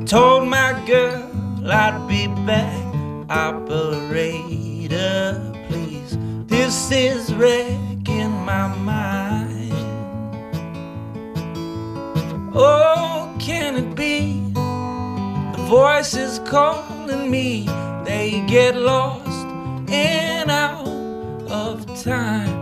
Told my girl I'd be back. Operator, please. This is wrecking my mind. Oh, can it be? The voices calling me, they get lost and out of time.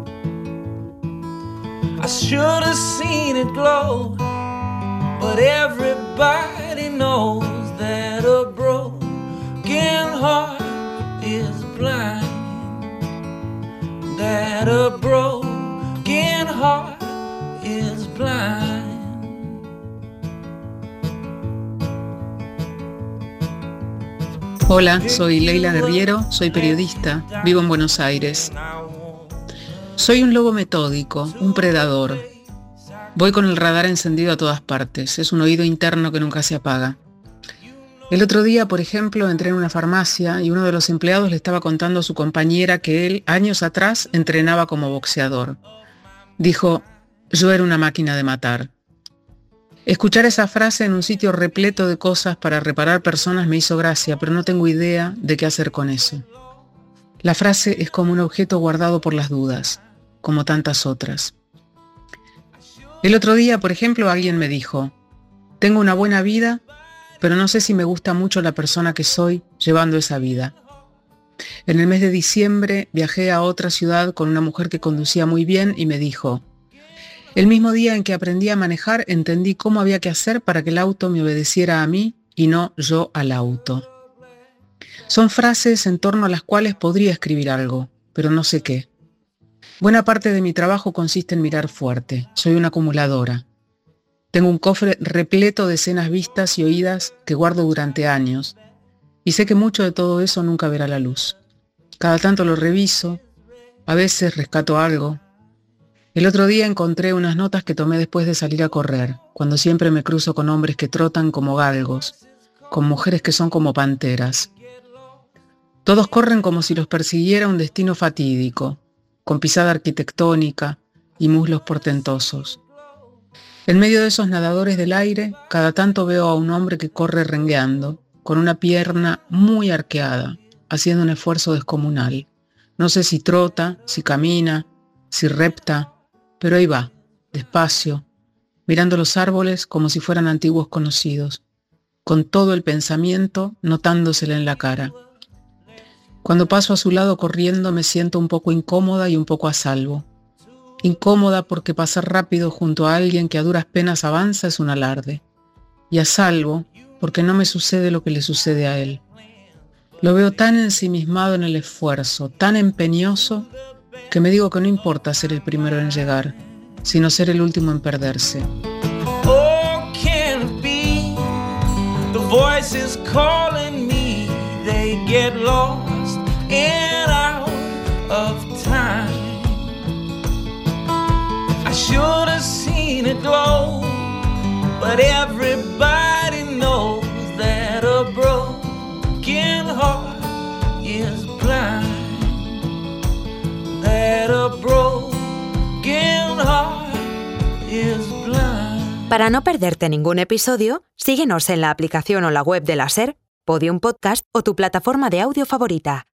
I should have seen it glow, but everybody knows that a broken heart is blind. That a broken heart is blind. Hola, soy Leila Guerriero, soy periodista, vivo en Buenos Aires. Soy un lobo metódico, un predador. Voy con el radar encendido a todas partes, es un oído interno que nunca se apaga. El otro día, por ejemplo, entré en una farmacia y uno de los empleados le estaba contando a su compañera que él, años atrás, entrenaba como boxeador. Dijo, yo era una máquina de matar. Escuchar esa frase en un sitio repleto de cosas para reparar personas me hizo gracia, pero no tengo idea de qué hacer con eso. La frase es como un objeto guardado por las dudas, como tantas otras. El otro día, por ejemplo, alguien me dijo, tengo una buena vida, pero no sé si me gusta mucho la persona que soy llevando esa vida. En el mes de diciembre viajé a otra ciudad con una mujer que conducía muy bien y me dijo, el mismo día en que aprendí a manejar, entendí cómo había que hacer para que el auto me obedeciera a mí y no yo al auto. Son frases en torno a las cuales podría escribir algo, pero no sé qué. Buena parte de mi trabajo consiste en mirar fuerte. Soy una acumuladora. Tengo un cofre repleto de escenas vistas y oídas que guardo durante años, y sé que mucho de todo eso nunca verá la luz. Cada tanto lo reviso, a veces rescato algo. El otro día encontré unas notas que tomé después de salir a correr, cuando siempre me cruzo con hombres que trotan como galgos, con mujeres que son como panteras. Todos corren como si los persiguiera un destino fatídico, con pisada arquitectónica y muslos portentosos. En medio de esos nadadores del aire, cada tanto veo a un hombre que corre rengueando, con una pierna muy arqueada, haciendo un esfuerzo descomunal. No sé si trota, si camina, si repta, pero ahí va, despacio, mirando los árboles como si fueran antiguos conocidos, con todo el pensamiento notándosele en la cara. Cuando paso a su lado corriendo me siento un poco incómoda y un poco a salvo. Incómoda porque pasar rápido junto a alguien que a duras penas avanza es un alarde. Y a salvo porque no me sucede lo que le sucede a él. Lo veo tan ensimismado en el esfuerzo, tan empeñoso, que me digo que no importa ser el primero en llegar, sino ser el último en perderse. Oh, can it be? The voices calling me, they get lost and out of time. I should have seen it glow, but everybody knows that a broken heart is blind. That a broken heart is blind. Para no perderte ningún episodio, síguenos en la aplicación o la web de la SER, Podium Podcast o tu plataforma de audio favorita.